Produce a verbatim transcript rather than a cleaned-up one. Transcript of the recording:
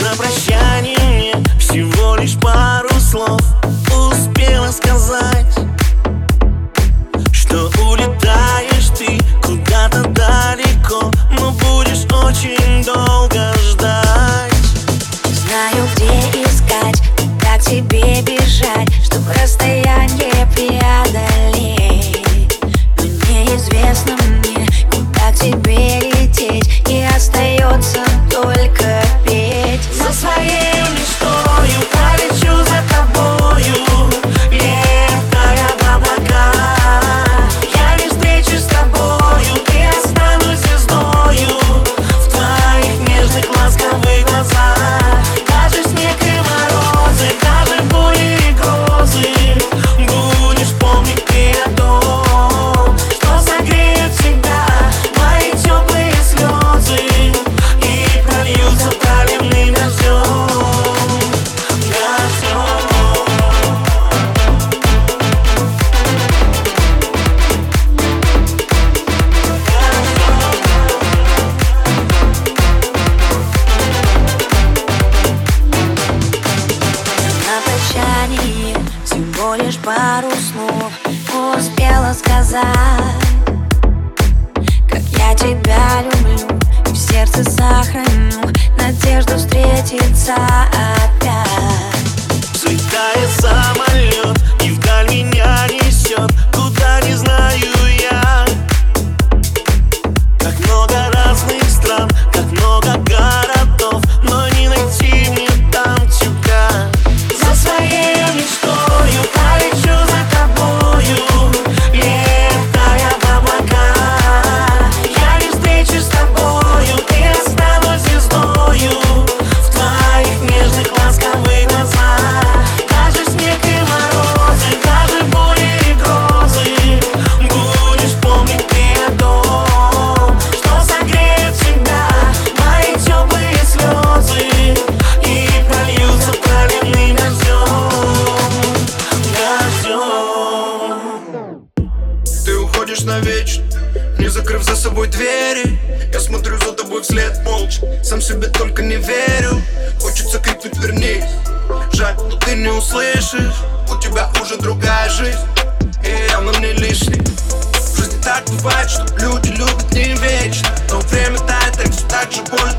На прощание мне всего лишь пару слов успела сказать, что улетаешь ты куда-то далеко, но будешь очень долго ждать. Знаю, где искать, как тебе бежать, чтобы расстояние преодолеть. Но неизвестно мне, куда к тебе лететь, и остается только петь. За своей мечтою полечу за тобою, летая в облака. Я не встречусь с тобою и останусь звездою в твоих нежных ласковых глазах. Даже снег и морозы, даже бури и грозы, будешь помнить ты о том, что согреет всегда мои теплые слезы и прольются проливным дождем. На прощание всего лишь пару слов успела сказать, как я тебя люблю и в сердце сохраню надежду встретиться опять. Взлетает самолет и вдаль меня несет, куда не знаю я. Как много разных стран, как много городов, но не найти мне там тебя. За своей мечтою полечу за тобою, летая в облака. Я не встречусь с тобою и останусь звездою в твоих нежных ласковых глазах. Даже снег и морозы, даже бури и грозы, будешь помнить ты о том, что согреет всегда мои теплые слезы и прольются проливным дождем. Дождем. Ты уходишь навечно, не закрыв за собой двери. Я смотрю за тобой вслед молча, сам себе только не верю. Хочется крикнуть вернись, жаль, но ты не услышишь. У тебя уже другая жизнь, и явно не лишний. В жизни так бывает, что люди любят не вечно, но время тает, так все так же больно.